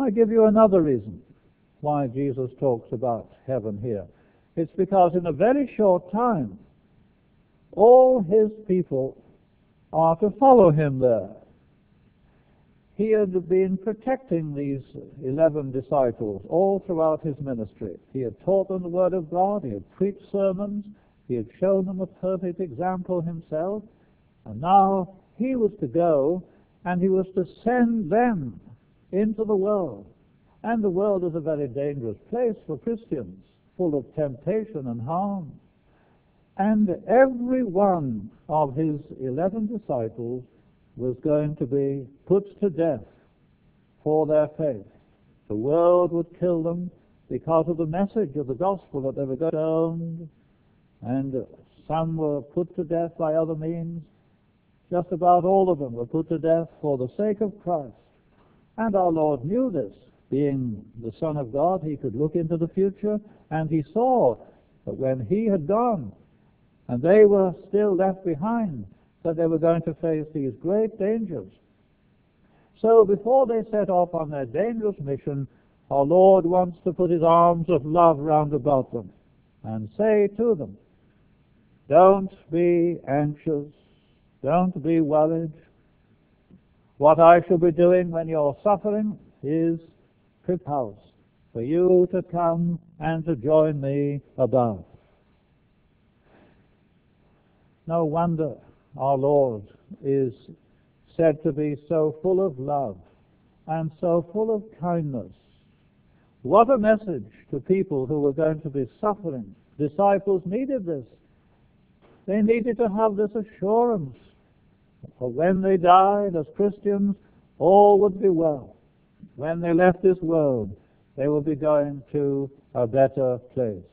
I give you another reason why Jesus talks about heaven here. It's because in a very short time, all his people are to follow him there. He had been protecting these 11 disciples all throughout his ministry. He had taught them the Word of God, he had preached sermons, he had shown them a perfect example himself, and now he was to go and he was to send them into the world. And the world is a very dangerous place for Christians, full of temptation and harm. And every one of his 11 disciples was going to be put to death for their faith. The world would kill them because of the message of the gospel that they were stoned, and some were put to death by other means. Just about all of them were put to death for the sake of Christ. And our Lord knew this. Being the Son of God, he could look into the future, and he saw that when he had gone and they were still left behind, that they were going to face these great dangers. So before they set off on their dangerous mission, our Lord wants to put his arms of love round about them and say to them, don't be anxious, don't be worried. What I shall be doing when you're suffering is prepare for you to come and to join me above. No wonder our Lord is said to be so full of love and so full of kindness. What a message to people who were going to be suffering. Disciples needed this. They needed to have this assurance. For when they died as Christians, all would be well. When they left this world, they will be going to a better place.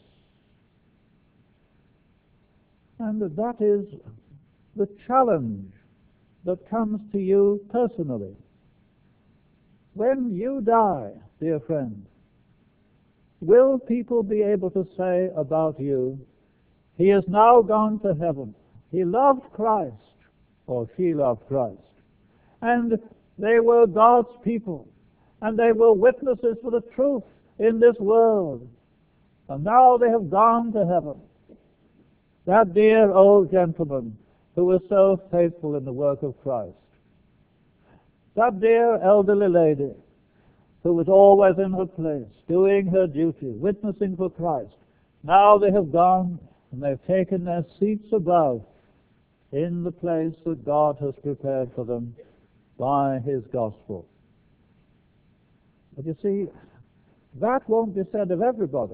And that is the challenge that comes to you personally. When you die, dear friend, will people be able to say about you, he has now gone to heaven. He loved Christ, or she loved Christ. And they were God's people. And they were witnesses for the truth in this world. And now they have gone to heaven. That dear old gentleman who was so faithful in the work of Christ. That dear elderly lady who was always in her place, doing her duty, witnessing for Christ. Now they have gone and they've taken their seats above in the place that God has prepared for them by his gospel. But you see, that won't be said of everybody.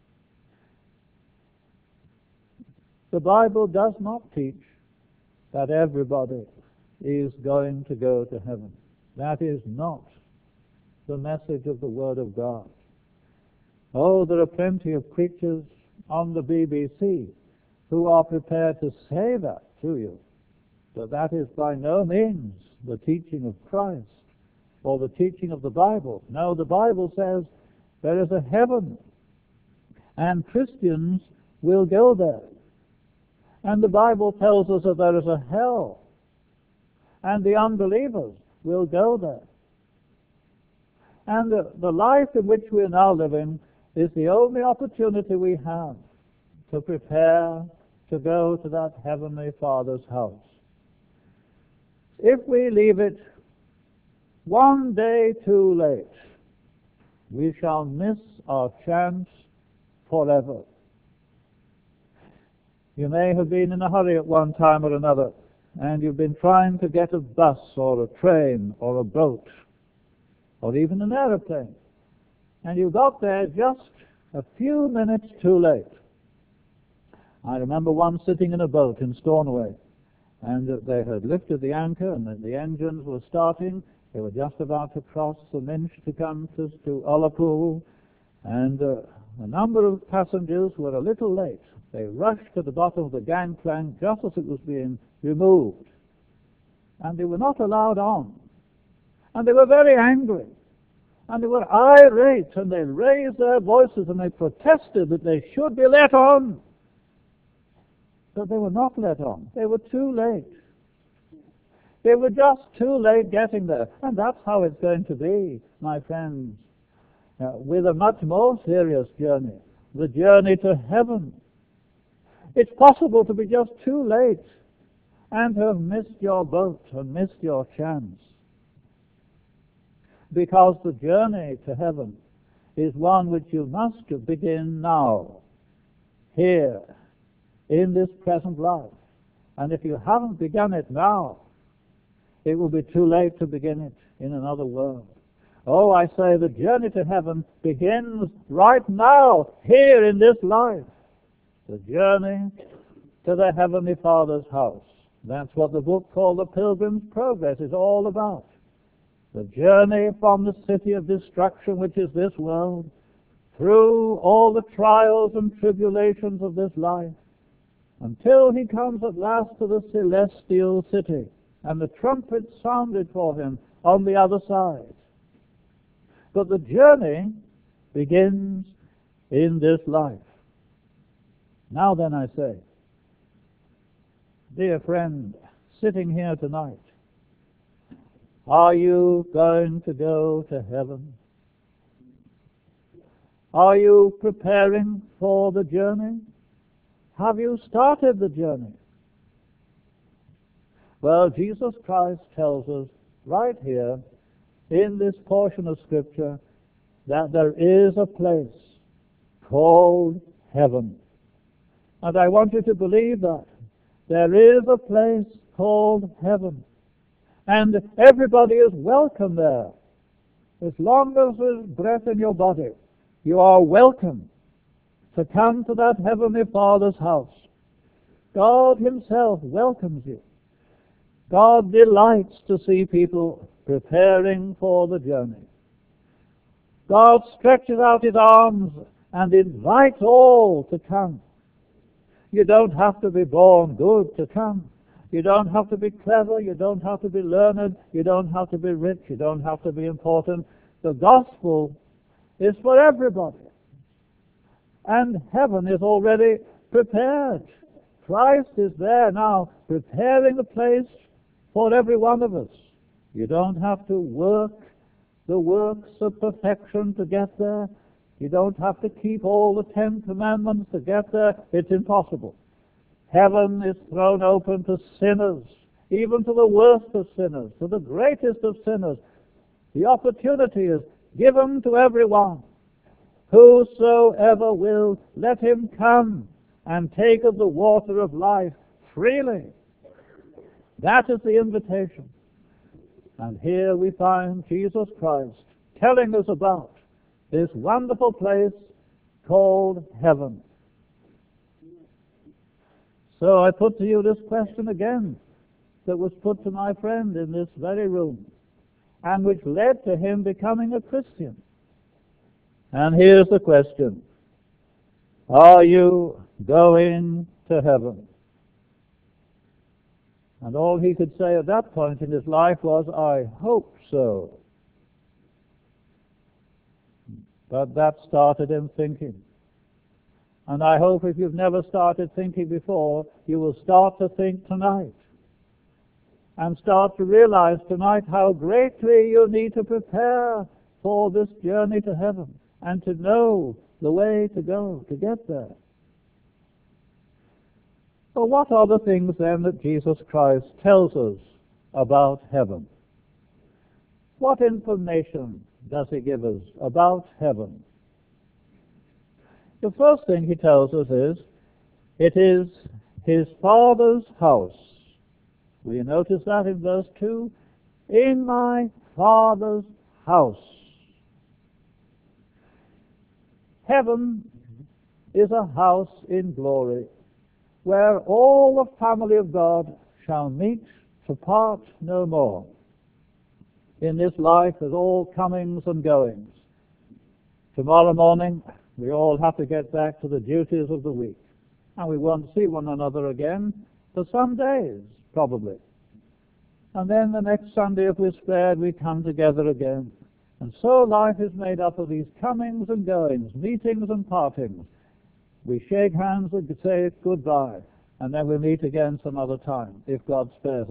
The Bible does not teach that everybody is going to go to heaven. That is not the message of the Word of God. Oh, there are plenty of preachers on the BBC who are prepared to say that to you, but that is by no means the teaching of Christ or the teaching of the Bible. No, the Bible says there is a heaven, and Christians will go there. And the Bible tells us that there is a hell, and the unbelievers will go there. And the life in which we are now living is the only opportunity we have to prepare to go to that heavenly Father's house. If we leave it one day too late, we shall miss our chance forever. You may have been in a hurry at one time or another, and you've been trying to get a bus or a train or a boat or even an aeroplane, and you got there just a few minutes too late. I remember once sitting in a boat in Stornoway, and they had lifted the anchor and the engines were starting. They were just about to cross the Minch to come to Ullapool, and a number of passengers were a little late. They rushed to the bottom of the gangplank just as it was being removed, and they were not allowed on. And they were very angry, and they were irate, and they raised their voices and they protested that they should be let on. But they were not let on. They were too late. They were just too late getting there. And that's how it's going to be, my friends, with a much more serious journey, the journey to heaven. It's possible to be just too late and to have missed your boat and missed your chance. Because the journey to heaven is one which you must begin now, here, in this present life. And if you haven't begun it now, it will be too late to begin it in another world. Oh, I say the journey to heaven begins right now, here in this life. The journey to the Heavenly Father's house. That's what the book called The Pilgrim's Progress is all about. The journey from the city of destruction, which is this world, through all the trials and tribulations of this life, until he comes at last to the celestial city, and the trumpet sounded for him on the other side. But the journey begins in this life. Now then, I say, dear friend, sitting here tonight, are you going to go to heaven? Are you preparing for the journey? Have you started the journey? Well, Jesus Christ tells us right here in this portion of Scripture that there is a place called heaven. And I want you to believe that. There is a place called heaven. And everybody is welcome there. As long as there's breath in your body, you are welcome to come to that Heavenly Father's house. God Himself welcomes you. God delights to see people preparing for the journey. God stretches out His arms and invites all to come. You don't have to be born good to come. You don't have to be clever. You don't have to be learned. You don't have to be rich. You don't have to be important. The gospel is for everybody. And heaven is already prepared. Christ is there now, preparing the place for every one of us. You don't have to work the works of perfection to get there. You don't have to keep all the 10 commandments to get there. It's impossible. Heaven is thrown open to sinners, even to the worst of sinners, to the greatest of sinners. The opportunity is given to everyone. Whosoever will, let him come and take of the water of life freely. That is the invitation. And here we find Jesus Christ telling us about this wonderful place called heaven. So I put to you this question again that was put to my friend in this very room, and which led to him becoming a Christian. And here's the question: are you going to heaven? And all he could say at that point in his life was, I hope so. But that started him thinking. And I hope if you've never started thinking before, you will start to think tonight. And start to realize tonight how greatly you need to prepare for this journey to heaven and to know the way to go to get there. Well, what are the things then that Jesus Christ tells us about heaven? What information does He give us about heaven? The first thing He tells us is, it is His Father's house. Will you notice that in verse 2? In my Father's house. Heaven is a house in glory, where all the family of God shall meet to part no more. In this life there's all comings and goings. Tomorrow morning we all have to get back to the duties of the week, and we won't see one another again for some days, probably. And then the next Sunday, if we're spared, we come together again. And so life is made up of these comings and goings, meetings and partings. We shake hands and say goodbye, and then we meet again some other time, if God spares us.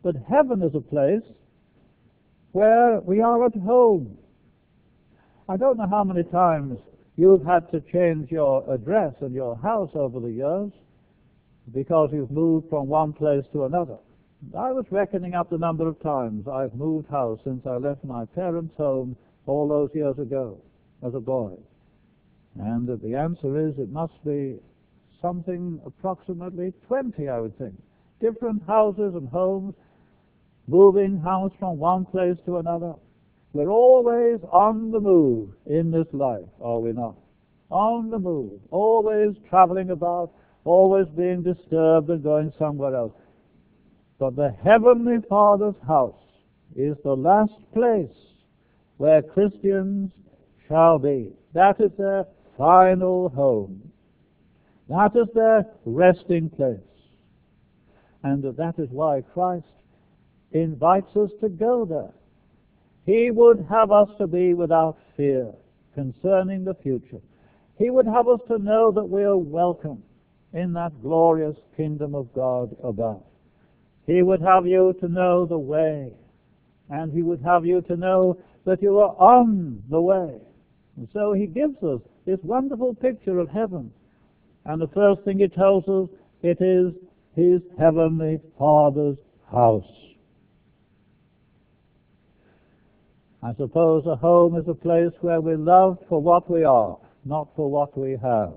But heaven is a place where we are at home. I don't know how many times you've had to change your address and your house over the years because you've moved from one place to another. I was reckoning up the number of times I've moved house since I left my parents' home all those years ago as a boy. And the answer is it must be something approximately 20, I would think. Different houses and homes, moving house from one place to another. We're always on the move in this life, are we not? On the move, always traveling about, always being disturbed and going somewhere else. But the Heavenly Father's house is the last place where Christians shall be. That is their final home. That is their resting place. And that is why Christ invites us to go there. He would have us to be without fear concerning the future. He would have us to know that we are welcome in that glorious kingdom of God above. He would have you to know the way, and He would have you to know that you are on the way. And so He gives us this wonderful picture of heaven. And the first thing He tells us, it is His Heavenly Father's house. I suppose a home is a place where we're loved for what we are, not for what we have.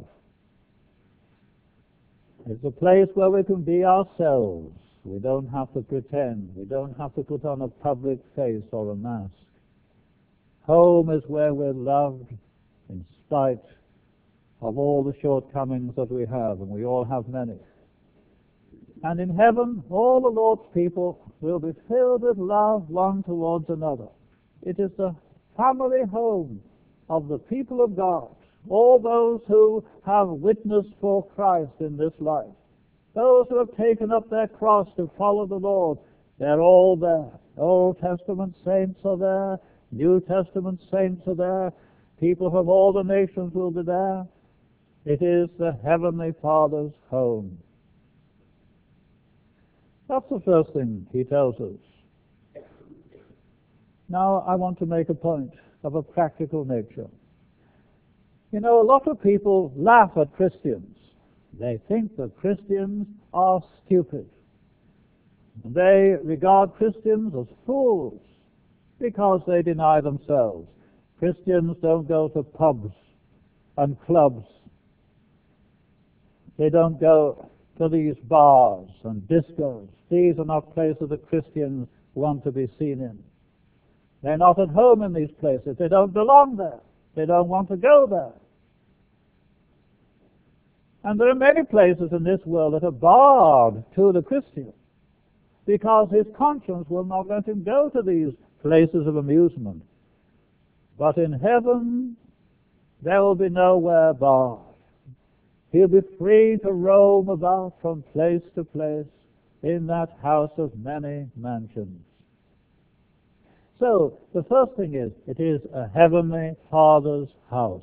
It's a place where we can be ourselves. We don't have to pretend. We don't have to put on a public face or a mask. Home is where we're loved in spite of all the shortcomings that we have, and we all have many. And in heaven, all the Lord's people will be filled with love one towards another. It is the family home of the people of God, all those who have witnessed for Christ in this life. Those who have taken up their cross to follow the Lord, they're all there. Old Testament saints are there. New Testament saints are there. People from all the nations will be there. It is the Heavenly Father's home. That's the first thing He tells us. Now I want to make a point of a practical nature. You know, a lot of people laugh at Christians. They think that Christians are stupid. They regard Christians as fools because they deny themselves. Christians don't go to pubs and clubs. They don't go to these bars and discos. These are not places that Christians want to be seen in. They're not at home in these places. They don't belong there. They don't want to go there. And there are many places in this world that are barred to the Christian because his conscience will not let him go to these places of amusement. But in heaven, there will be nowhere barred. He'll be free to roam about from place to place in that house of many mansions. So, the first thing is, it is a Heavenly Father's house.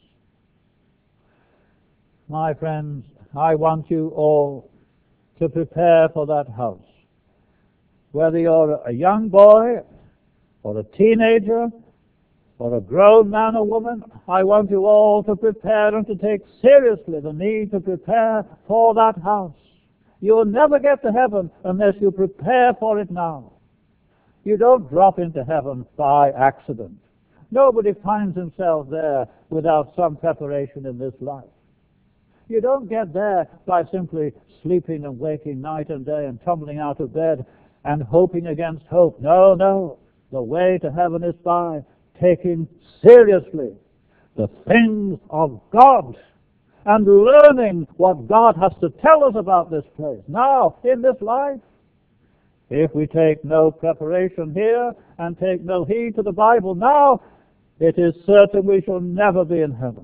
My friends, I want you all to prepare for that house. Whether you're a young boy or a teenager or a grown man or woman, I want you all to prepare and to take seriously the need to prepare for that house. You'll never get to heaven unless you prepare for it now. You don't drop into heaven by accident. Nobody finds himself there without some preparation in this life. You don't get there by simply sleeping and waking night and day and tumbling out of bed and hoping against hope. No, no. The way to heaven is by taking seriously the things of God and learning what God has to tell us about this place now, in this life. If we take no preparation here and take no heed to the Bible now, it is certain we shall never be in heaven.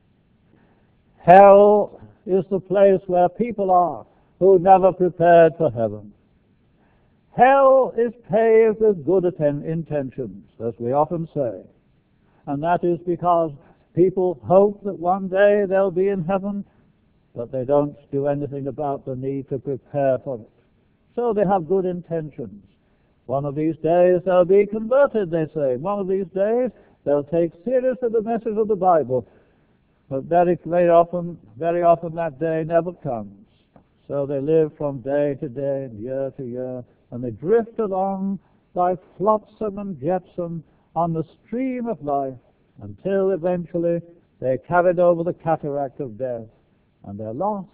Hell is the place where people are who never prepared for heaven. Hell is paved with good intentions, as we often say. And that is because people hope that one day they'll be in heaven, but they don't do anything about the need to prepare for it. so they have good intentions. One of these days they'll be converted, they say. One of these days they'll take seriously the message of the Bible. But very often that day never comes. So they live from day to day and year to year, and they drift along like flotsam and jetsam on the stream of life until eventually they're carried over the cataract of death, and they're lost.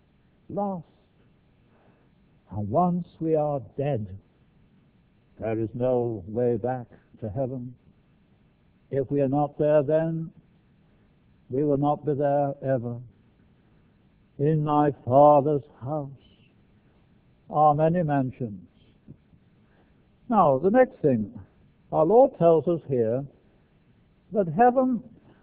And once we are dead, there is no way back to heaven. If we are not there then, we will not be there ever. In my Father's house are many mansions. Now, the next thing, our Lord tells us here that heaven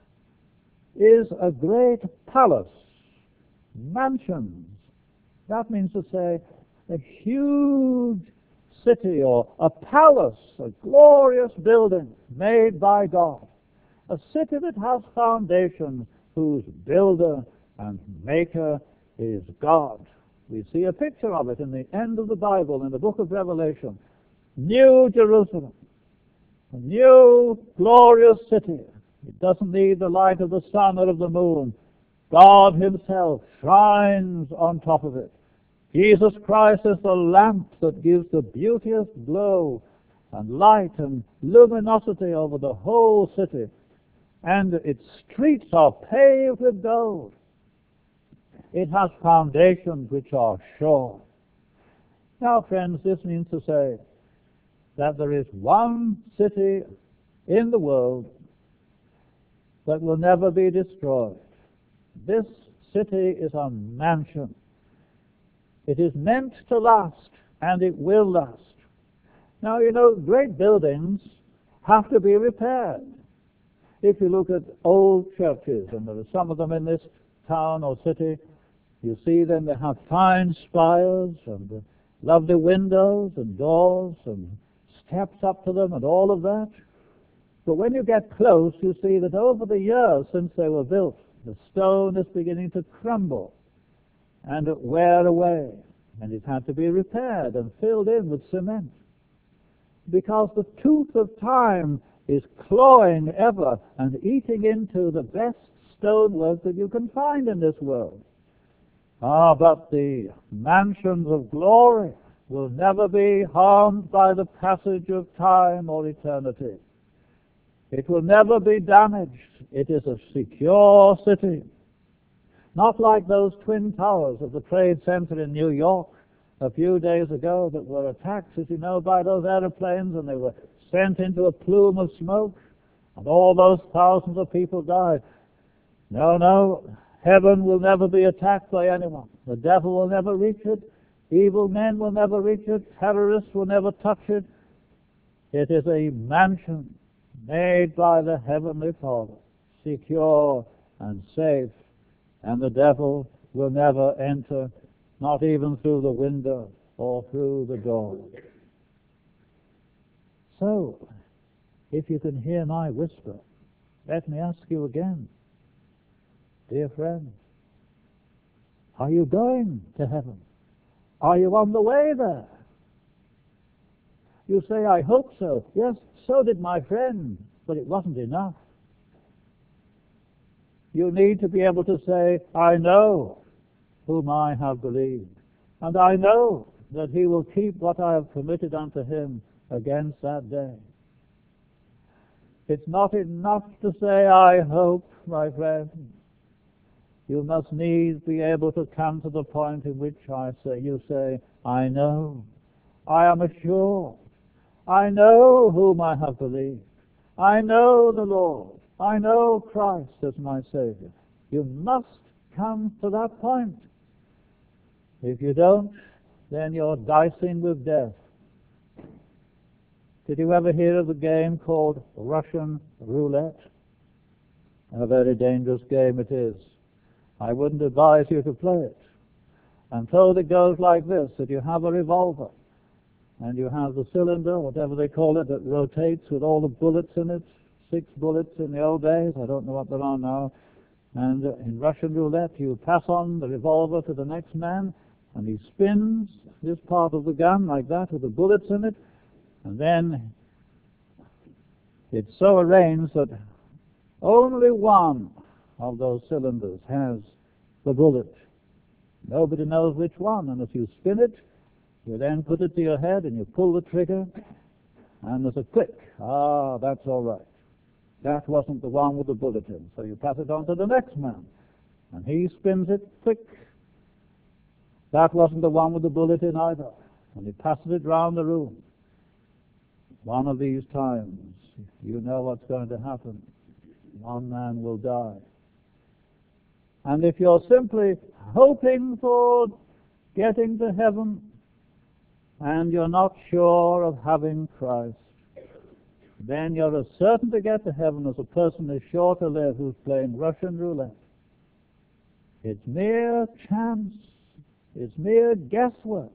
is a great palace, mansions. That means to say a huge city or a palace, a glorious building made by God. A city that has foundations, whose builder and maker is God. We see a picture of it in the end of the Bible, in the book of Revelation. New Jerusalem, a new glorious city. It doesn't need the light of the sun or of the moon. God himself shines on top of it. Jesus Christ is the lamp that gives the beauteous glow and light and luminosity over the whole city. And its streets are paved with gold. It has foundations which are sure. Now, friends, this means to say that there is one city in the world that will never be destroyed. This city is a mansion. It is meant to last, and it will last. Now, you know, great buildings have to be repaired. If you look at old churches, and there are some of them in this town or city, you see them, they have fine spires and lovely windows and doors and steps up to them and all of that. But when you get close, you see that over the years since they were built, the stone is beginning to crumble and wear away, and it had to be repaired and filled in with cement, because the tooth of time is clawing ever and eating into the best stonework that you can find in this world. But the mansions of glory will never be harmed by the passage of time or eternity. It will never be damaged. It is a secure city. Not like those twin towers of the Trade Center in New York a few days ago that were attacked, as you know, by those airplanes, and they were sent into a plume of smoke, and all those thousands of people died. No, heaven will never be attacked by anyone. The devil will never reach it. Evil men will never reach it. Terrorists will never touch it. It is a mansion made by the Heavenly Father, secure and safe, and the devil will never enter, not even through the window or through the door. So, if you can hear my whisper, let me ask you again, dear friends, are you going to heaven? Are you on the way there? You say, I hope so. Yes, so did my friend, but it wasn't enough. You need to be able to say, I know whom I have believed, and I know that he will keep what I have committed unto him against that day. It's not enough to say, I hope, my friend. You must needs be able to come to the point in which you say, I know, I am assured, I know whom I have believed, I know the Lord, I know Christ as my Savior. You must come to that point. If you don't, then you're dicing with death. Did you ever hear of the game called Russian roulette? A very dangerous game it is. I wouldn't advise you to play it. And so it goes like this, that you have a revolver, and you have the cylinder, whatever they call it, that rotates with all the bullets in it, 6 bullets in the old days, I don't know what there are now. And in Russian roulette, you pass on the revolver to the next man, And he spins this part of the gun like that with the bullets in it, and then it's so arranged that only one of those cylinders has the bullet. Nobody knows which one, and if you spin it, you then put it to your head and you pull the trigger, and there's a click. Ah, that's all right. That wasn't the one with the bullet in. So you pass it on to the next man, and he spins it, click. That wasn't the one with the bullet in either. And he passes it round the room. One of these times, you know what's going to happen. One man will die. And if you're simply hoping for getting to heaven, and you're not sure of having Christ, then you're as certain to get to heaven as a person is sure to live who's playing Russian roulette. It's mere chance. It's mere guesswork.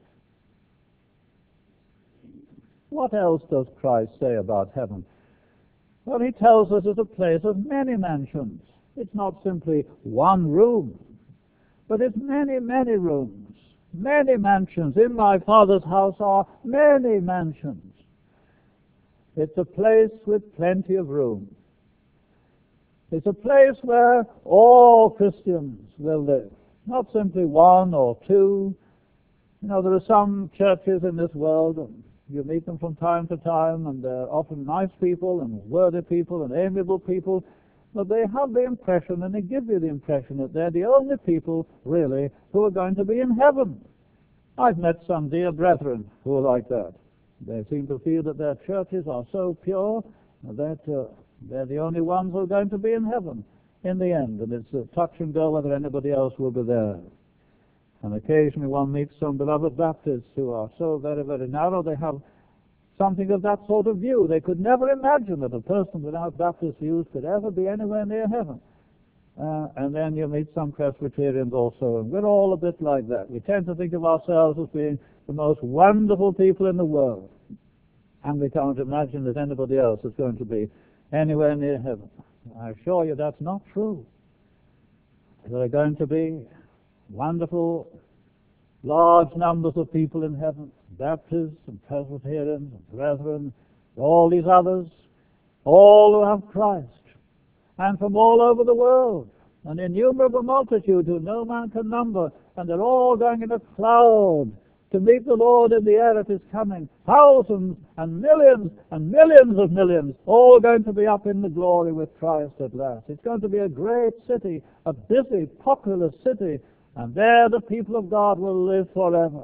What else does Christ say about heaven? Well, he tells us it's a place of many mansions. It's not simply one room, but it's many, many rooms, many mansions. In my Father's house are many mansions. It's a place with plenty of room. It's a place where all Christians will live, not simply one or two. You know, there are some churches in this world, and you meet them from time to time, and they're often nice people and worthy people and amiable people, but they have the impression, and they give you the impression, that they're the only people, really, who are going to be in heaven. I've met some dear brethren who are like that. They seem to feel that their churches are so pure that they're the only ones who are going to be in heaven in the end, and it's a touch and go whether anybody else will be there. And occasionally one meets some beloved Baptists who are so very, very narrow. They have something of that sort of view. They could never imagine that a person without Baptist views could ever be anywhere near heaven. And then you meet some Presbyterians also, and we're all a bit like that. We tend to think of ourselves as being the most wonderful people in the world, and we can't imagine that anybody else is going to be anywhere near heaven. I assure you that's not true. There are going to be wonderful, large numbers of people in heaven, Baptists and Presbyterians and brethren, all these others, all who have Christ, and from all over the world, an innumerable multitude who no man can number, and they're all going in a cloud to meet the Lord in the air at his coming. Thousands and millions of millions, all going to be up in the glory with Christ at last. It's going to be a great city, a busy, populous city, and there the people of God will live forever,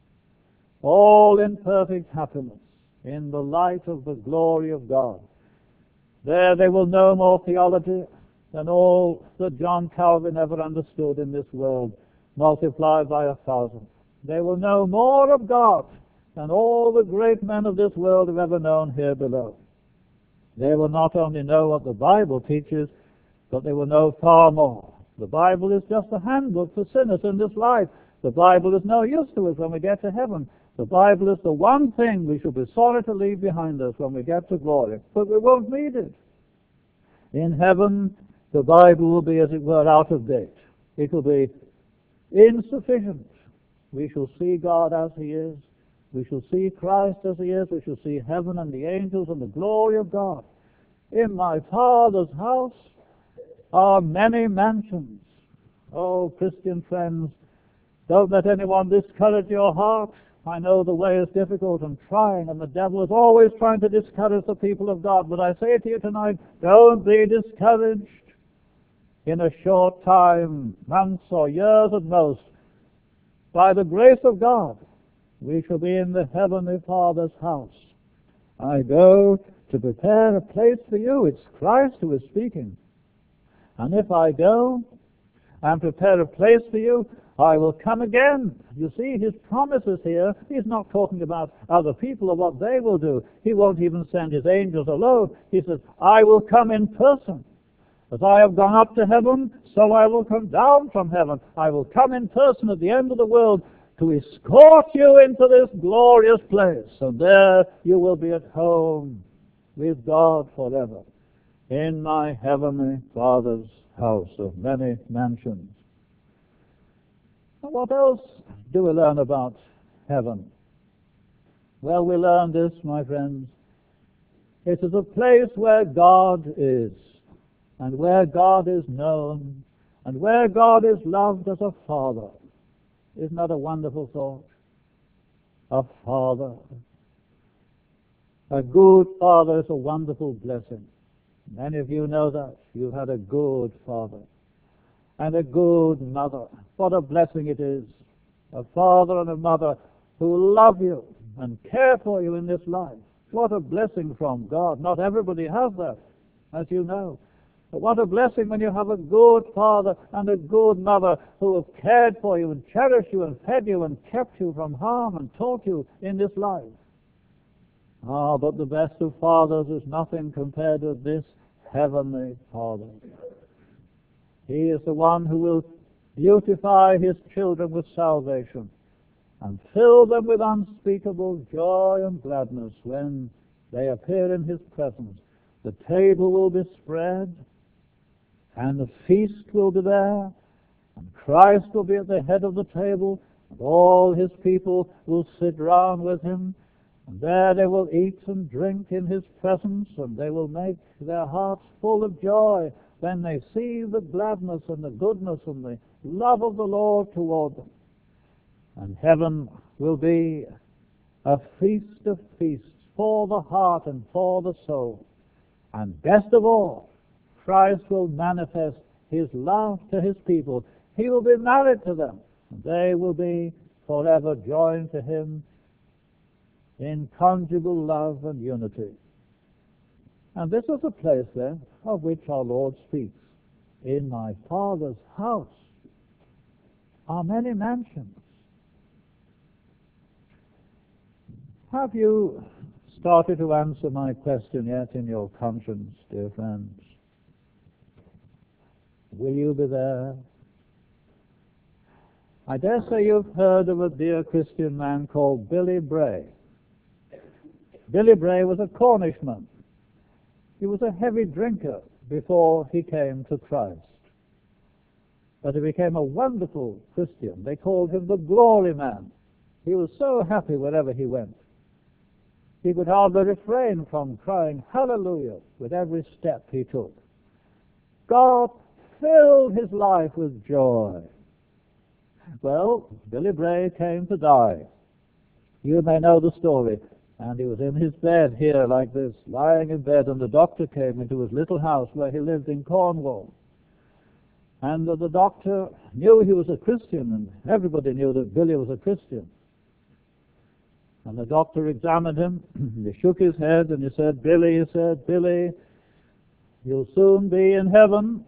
all in perfect happiness, in the light of the glory of God. There they will know more theology than all that John Calvin ever understood in this world, multiplied by 1,000. They will know more of God than all the great men of this world have ever known here below. They will not only know what the Bible teaches, but they will know far more. The Bible is just a handbook for sinners in this life. The Bible is no use to us when we get to heaven. The Bible is the one thing we should be sorry to leave behind us when we get to glory, but we won't need it. In heaven, the Bible will be, as it were, out of date. It will be insufficient. We shall see God as he is. We shall see Christ as he is. We shall see heaven and the angels and the glory of God. In my Father's house are many mansions. Oh, Christian friends, don't let anyone discourage your heart. I know the way is difficult and trying, and the devil is always trying to discourage the people of God. But I say to you tonight, don't be discouraged. In a short time, months or years at most, by the grace of God, we shall be in the Heavenly Father's house. I go to prepare a place for you. It's Christ who is speaking. And if I go and prepare a place for you, I will come again. You see, his promises here, he's not talking about other people or what they will do. He won't even send his angels alone. He says, I will come in person. As I have gone up to heaven, so I will come down from heaven. I will come in person at the end of the world to escort you into this glorious place. And there you will be at home with God forever in my heavenly Father's house of many mansions. And what else do we learn about heaven? Well, we learn this, my friends. It is a place where God is, and where God is known, and where God is loved as a father. Isn't that a wonderful thought? A father. A good father is a wonderful blessing. Many of you know that. You've had a good father and a good mother. What a blessing it is. A father and a mother who love you and care for you in this life. What a blessing from God. Not everybody has that, as you know. But what a blessing when you have a good father and a good mother who have cared for you and cherished you and fed you and kept you from harm and taught you in this life. Ah, but the best of fathers is nothing compared with this heavenly Father. He is the one who will beautify his children with salvation and fill them with unspeakable joy and gladness when they appear in his presence. The table will be spread, and the feast will be there, and Christ will be at the head of the table, and all his people will sit round with him, and there they will eat and drink in his presence, and they will make their hearts full of joy when they see the gladness and the goodness and the love of the Lord toward them. And heaven will be a feast of feasts for the heart and for the soul. And best of all, Christ will manifest his love to his people. He will be married to them. And they will be forever joined to him in conjugal love and unity. And this is a place, then, of which our Lord speaks. In my Father's house are many mansions. Have you started to answer my question yet in your conscience, dear friends? Will you be there? I dare say you've heard of a dear Christian man called Billy Bray. Billy Bray was a Cornishman. He was a heavy drinker before he came to Christ. But he became a wonderful Christian. They called him the Glory Man. He was so happy wherever he went. He could hardly refrain from crying hallelujah with every step he took. God filled his life with joy. Well, Billy Bray came to die. You may know the story. And he was in his bed here like this, lying in bed, and the doctor came into his little house where he lived in Cornwall. And the doctor knew he was a Christian, and everybody knew that Billy was a Christian. And the doctor examined him, he shook his head, and he said, Billy, you'll soon be in heaven.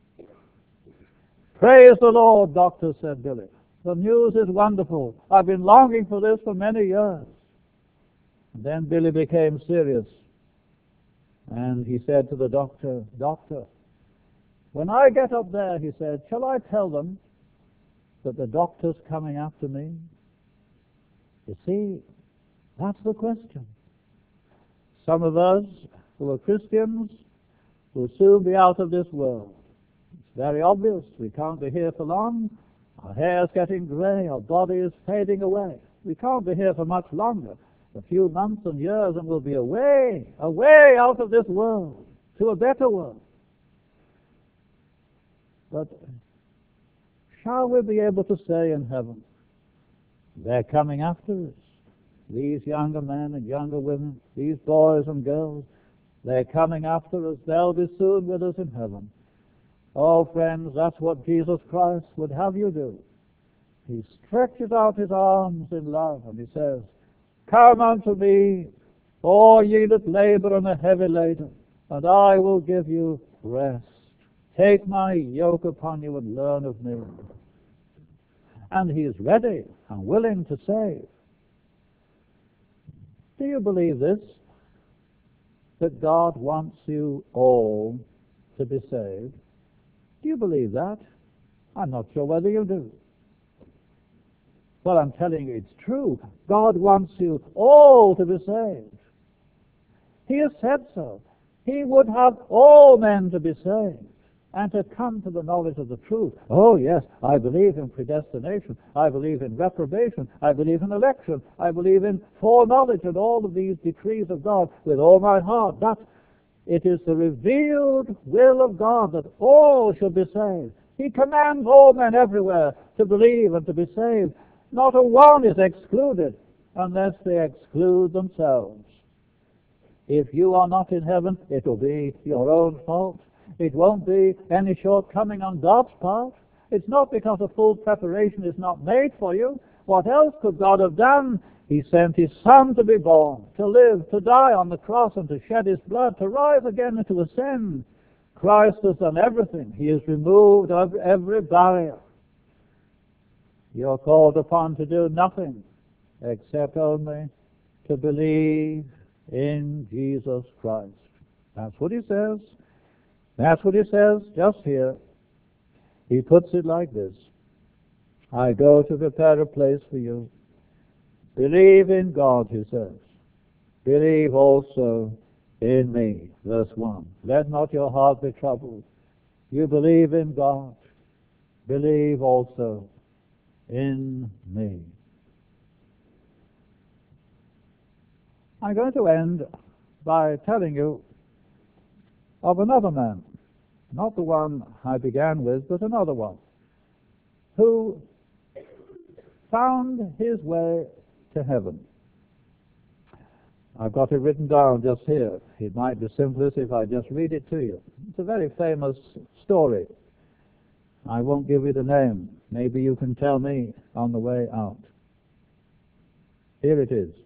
Praise the Lord, doctor, said Billy. The news is wonderful. I've been longing for this for many years. And then Billy became serious, and he said to the doctor, Doctor, when I get up there, he said, shall I tell them that the doctor's coming after me? You see, that's the question. Some of us who are Christians will soon be out of this world. It's very obvious. We can't be here for long. Our hair's getting grey. Our body is fading away. We can't be here for much longer. A few months and years, and we'll be away out of this world to a better world. But shall we be able to say in heaven, they're coming after us, these younger men and younger women, these boys and girls, they're coming after us, they'll be soon with us in heaven. Oh, friends, that's what Jesus Christ would have you do. He stretches out his arms in love, and he says, Come unto me, all ye that labor and are heavy laden, and I will give you rest. Take my yoke upon you and learn of me. And he is ready and willing to save. Do you believe this? That God wants you all to be saved? Do you believe that? I'm not sure whether you do. Well, I'm telling you, it's true. God wants you all to be saved. He has said so. He would have all men to be saved. and to come to the knowledge of the truth. Oh yes, I believe in predestination. I believe in reprobation. I believe in election. I believe in foreknowledge and all of these decrees of God with all my heart. But it is the revealed will of God that all should be saved. He commands all men everywhere to believe and to be saved. Not a one is excluded unless they exclude themselves. If you are not in heaven, it will be your own fault. It won't be any shortcoming on God's part. It's not because a full preparation is not made for you. What else could God have done? He sent His Son to be born, to live, to die on the cross, and to shed His blood, to rise again and to ascend. Christ has done everything. He has removed every barrier. You're called upon to do nothing except only to believe in Jesus Christ. That's what He says. That's what He says just here. He puts it like this: I go to prepare a place for you. Believe in God, He says. Believe also in me. Verse 1. Let not your heart be troubled. You believe in God. Believe also in me. I'm going to end by telling you of another man, not the one I began with, but another one, who found his way to heaven. I've got it written down just here. It might be simplest if I just read it to you. It's a very famous story. I won't give you the name. Maybe you can tell me on the way out. Here it is.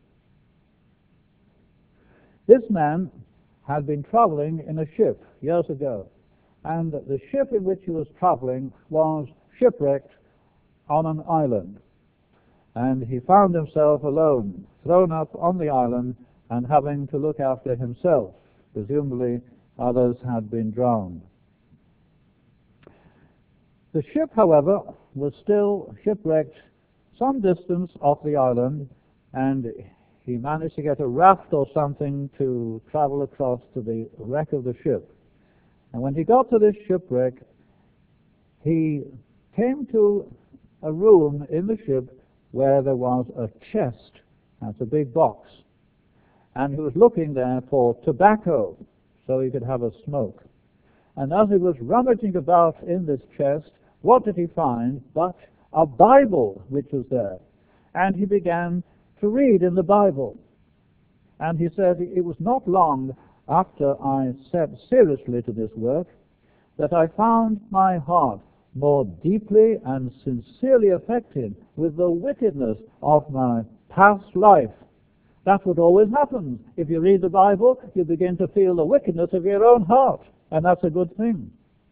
This man had been traveling in a ship years ago, and the ship in which he was traveling was shipwrecked on an island. And he found himself alone, thrown up on the island and having to look after himself. Presumably others had been drowned. The ship, however, was still shipwrecked some distance off the island, and he managed to get a raft or something to travel across to the wreck of the ship. And when he got to this shipwreck, he came to a room in the ship where there was a chest. That's a big box. And he was looking there for tobacco so he could have a smoke. And as he was rummaging about in this chest, what did he find but a Bible which was there? And he began to read in the Bible. And he said, it was not long after I set seriously to this work that I found my heart more deeply and sincerely affected with the wickedness of my past life. That's what always happens. If you read the Bible, you begin to feel the wickedness of your own heart, and that's a good thing.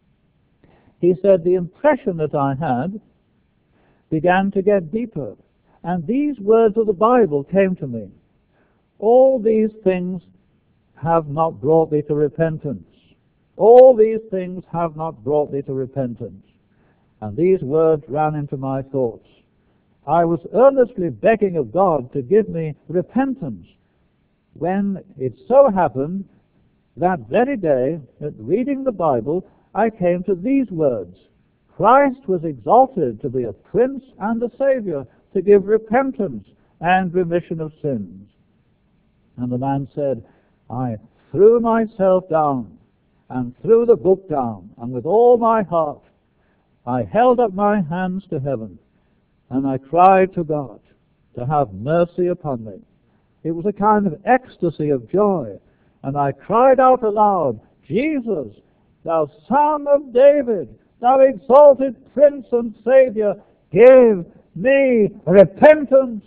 He said, the impression that I had began to get deeper, and these words of the Bible came to me. All these things have not brought thee to repentance. All these things have not brought thee to repentance. And these words ran into my thoughts. I was earnestly begging of God to give me repentance, when it so happened that very day, at reading the Bible, I came to these words: Christ was exalted to be a prince and a savior, to give repentance and remission of sins. And the man said, I threw myself down and threw the book down, and with all my heart I held up my hands to heaven, and I cried to God to have mercy upon me. It was a kind of ecstasy of joy, and I cried out aloud, Jesus, thou Son of David, thou exalted Prince and Savior, give me repentance.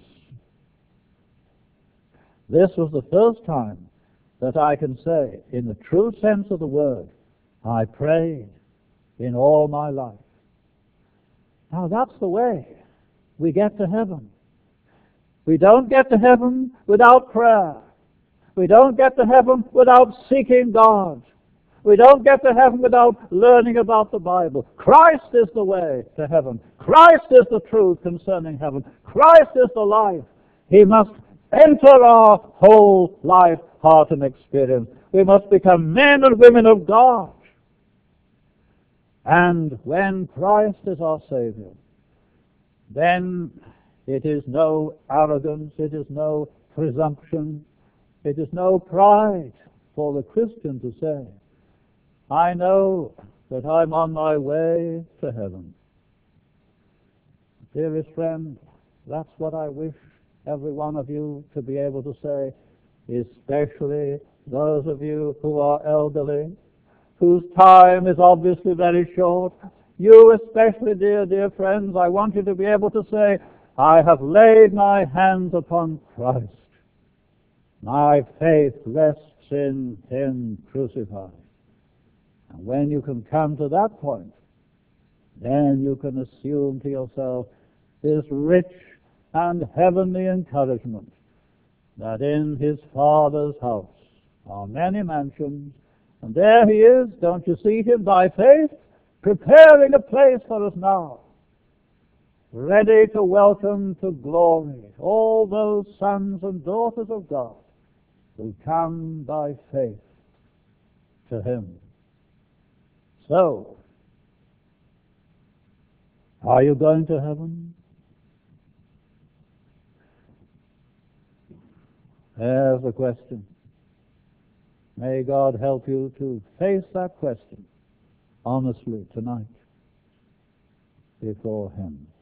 This was the first time that I can say, in the true sense of the word, I prayed in all my life. Now that's the way we get to heaven. We don't get to heaven without prayer. We don't get to heaven without seeking God. We don't get to heaven without learning about the Bible. Christ is the way to heaven. Christ is the truth concerning heaven. Christ is the life. He must enter our whole life, heart, and experience. We must become men and women of God. And when Christ is our Savior, then it is no arrogance, it is no presumption, it is no pride for the Christian to say, I know that I'm on my way to heaven. Dearest friend, that's what I wish every one of you to be able to say, especially those of you who are elderly, whose time is obviously very short. You especially, dear friends, I want you to be able to say, I have laid my hands upon Christ. My faith rests in Him crucified. And when you can come to that point, then you can assume to yourself this rich and heavenly encouragement that in His Father's house are many mansions, and there He is, don't you see Him by faith, preparing a place for us now, ready to welcome to glory all those sons and daughters of God who come by faith to Him. So, are you going to heaven? There's the question. May God help you to face that question honestly tonight before Him.